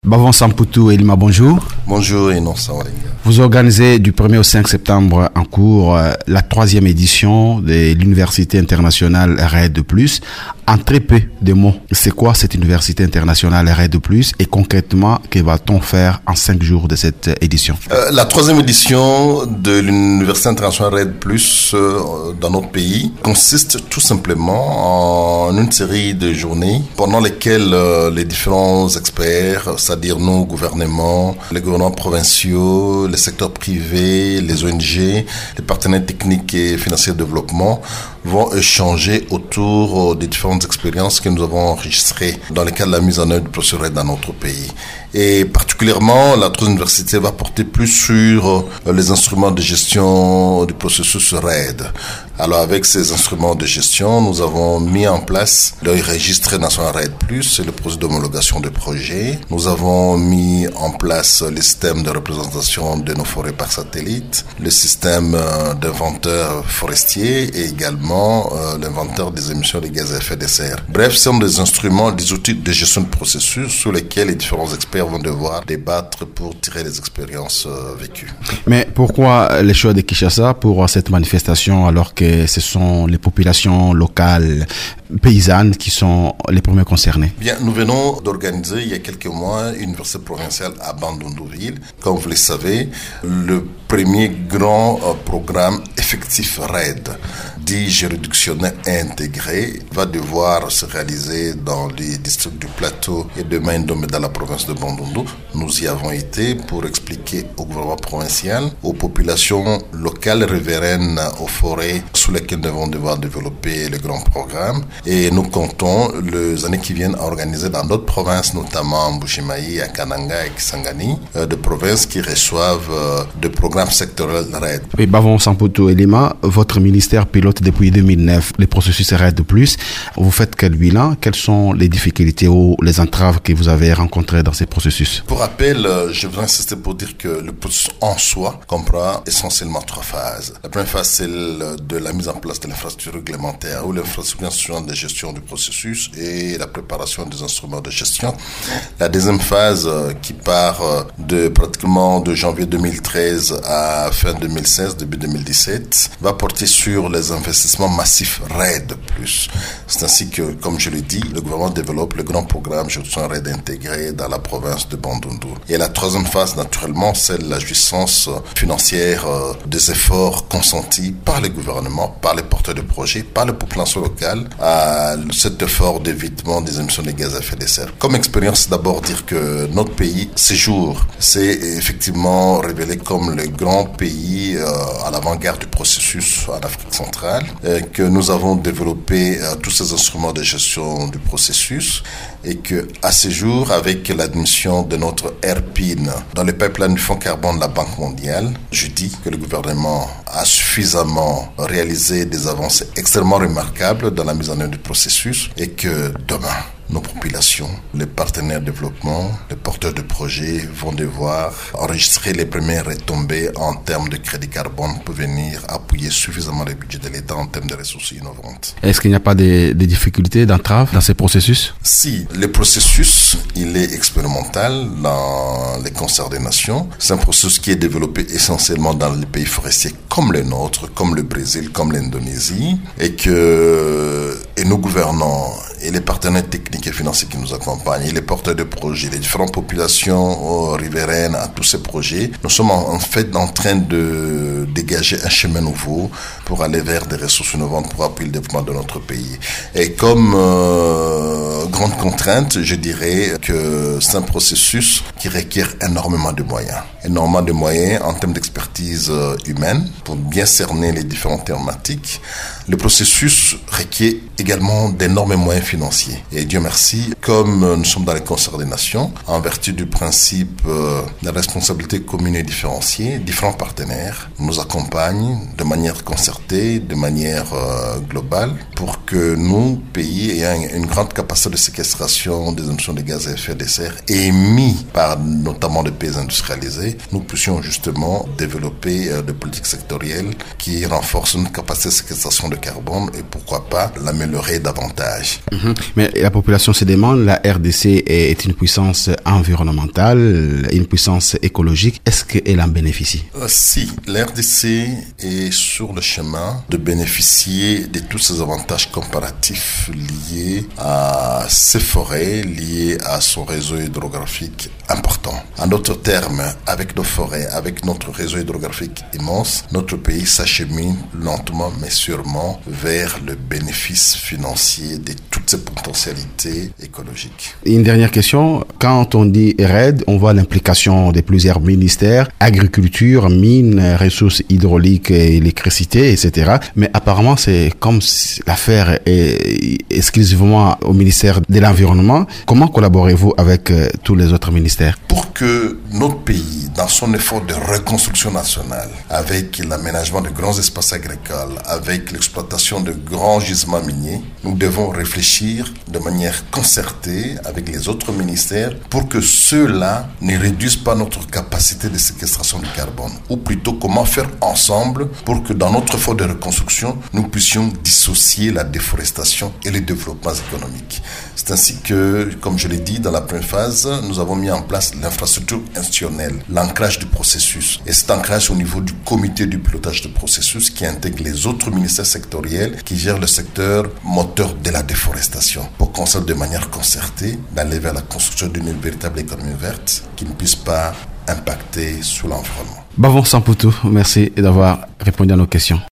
Bavon Samputu Elima, bonjour. Bonjour et non Sawalinga. Vous organisez du 1er au 5 septembre en cours la 3e édition de l'Université internationale RAID+. En très peu de mots, c'est quoi cette Université internationale RAID+, et concrètement, que va-t-on faire en 5 jours de cette édition? La 3e édition de l'Université internationale RAID+, dans notre pays, consiste tout simplement en une série de journées pendant lesquelles les différents experts, c'est-à-dire nos gouvernements, les gouvernements provinciaux, les secteurs privés, les ONG, les partenaires techniques et financiers de développement vont échanger autour des différentes expériences que nous avons enregistrées dans le cadre de la mise en œuvre du processus RAID dans notre pays. Et particulièrement, la 3e université va porter plus sur les instruments de gestion du processus RAID. Alors avec ces instruments de gestion, nous avons mis en place le registre national RAID+, et le processus d'homologation de projets. Nous avons mis en place le système de représentation de nos forêts par satellite, le système d'inventaire forestier et également l'inventaire des émissions de gaz à effet de serre. Bref, ce sont des instruments, des outils de gestion de processus sur lesquels les différents experts vont devoir débattre pour tirer les expériences vécues. Mais pourquoi les choix de Kinshasa pour cette manifestation alors que ce sont les populations locales, paysannes qui sont les premiers concernés? Bien, nous venons d'organiser il y a quelques mois une université provinciale à Bandundu-Ville. Comme vous le savez, le premier grand programme effectif RAID, dit juridictionnel intégré, va devoir se réaliser dans les districts du Plateau et de Maïndomé dans la province de Bandundu. Nous y avons été pour expliquer au gouvernement provincial, aux populations locales riveraines aux forêts sous lesquelles nous devons devoir développer le grand programme. Et nous comptons les années qui viennent à organiser dans d'autres provinces, notamment Mbujimayi, à Kananga et Kisangani, de provinces qui reçoivent des programmes sectoriels RAID. Et Bavon Samputu Elima, votre ministère pilote depuis 2009 les processus RAID+. Vous faites quel bilan? Quelles sont les difficultés ou les entraves que vous avez rencontrées dans ces processus? Pour rappel, je voudrais insister pour dire que le processus en soi comprend essentiellement 3 phases. La première phase, c'est celle de la mise en place de l'infrastructure réglementaire ou l'infrastructure de gestion du processus et la préparation des instruments de gestion. La deuxième phase, qui part pratiquement de janvier 2013 à fin 2016, début 2017, va porter sur les investissements massifs RAID+. C'est ainsi que, comme je l'ai dit, le gouvernement développe le grand programme gestion RAID intégré dans la province de Bandundu. Et la 3e phase, naturellement, c'est la jouissance financière des efforts consentis par les gouvernements, par les porteurs de projets, par les populations locales à cet effort d'évitement des émissions de gaz à effet de serre. Comme expérience, d'abord dire que notre pays, ces jours, s'est effectivement révélé comme le grand pays à l'avant-garde du processus en Afrique centrale, que nous avons développé tous ces instruments de gestion du processus et que à ce jour, avec l'admission de notre RPIN dans le pipeline du Fonds carbone de la Banque mondiale, je dis que le gouvernement a suffisamment réalisé des avancées extrêmement remarquables dans la mise en œuvre du processus et que demain, nos populations, les partenaires de développement, les porteurs de projets vont devoir enregistrer les premières retombées en termes de crédit carbone pour venir appuyer suffisamment le budget de l'État en termes de ressources innovantes. Est-ce qu'il n'y a pas de difficultés, d'entraves dans ces processus? Si, le processus, il est expérimental dans les concerts des nations. C'est un processus qui est développé essentiellement dans les pays forestiers comme le nôtre, comme le Brésil, comme l'Indonésie, et nos gouvernants et les partenaires techniques et financiers qui nous accompagnent, et les porteurs de projets, les différentes populations riveraines à tous ces projets, nous sommes en fait en train de dégager un chemin nouveau pour aller vers des ressources innovantes pour appuyer le développement de notre pays. Et comme grande contrainte, je dirais que c'est un processus qui requiert énormément de moyens en termes d'expertise humaine pour bien cerner les différentes thématiques. Le processus requiert également d'énormes moyens financiers. Et Dieu merci, comme nous sommes dans les concerts des nations, en vertu du principe de la responsabilité commune et différenciée, différents partenaires nous accompagnent de manière concertée, de manière globale, pour que nous, pays ayant une grande capacité de séquestration des émissions de gaz à effet de serre émis par notamment des pays industrialisés, nous puissions justement développer des politiques sectorielles qui renforcent notre capacité de séquestration de carbone et pourquoi pas l'améliorer davantage. Mais la population se demande, la RDC est une puissance environnementale, une puissance écologique. Est-ce qu'elle en bénéficie? Si, la RDC est sur le chemin de bénéficier de tous ces avantages comparatifs liés à ses forêts, liés à son réseau hydrographique important. En d'autres termes, avec nos forêts, avec notre réseau hydrographique immense, notre pays s'achemine lentement mais sûrement vers le bénéfice financier de toutes ces potentialités écologiques. Une dernière question. Quand on dit RED, on voit l'implication de plusieurs ministères, agriculture, mines, ressources hydrauliques et électricité, etc. Mais apparemment, c'est comme si l'affaire est exclusivement au ministère de l'Environnement. Comment collaborez-vous avec tous les autres ministères? Pour que notre pays, dans son effort de reconstruction nationale, avec l'aménagement de grands espaces agricoles, avec l'exploitation de grands gisements miniers, nous devons réfléchir de manière concertée avec les autres ministères pour que ceux-là ne réduisent pas notre capacité de séquestration du carbone. Ou plutôt, comment faire ensemble pour que dans notre effort de reconstruction, nous puissions dissocier la déforestation et les développements économiques. C'est ainsi que, comme je l'ai dit dans la première phase, nous avons mis en place l'infrastructure institutionnelle, l'ancrage du processus. Et cet ancrage au niveau du comité du pilotage du processus qui intègre les autres ministères sectoriels qui gèrent le secteur moteur de la déforestation pour qu'on soit de manière concertée d'aller vers la construction d'une véritable économie verte qui ne puisse pas impacter sur l'environnement. Bavon Samputu, merci d'avoir répondu à nos questions.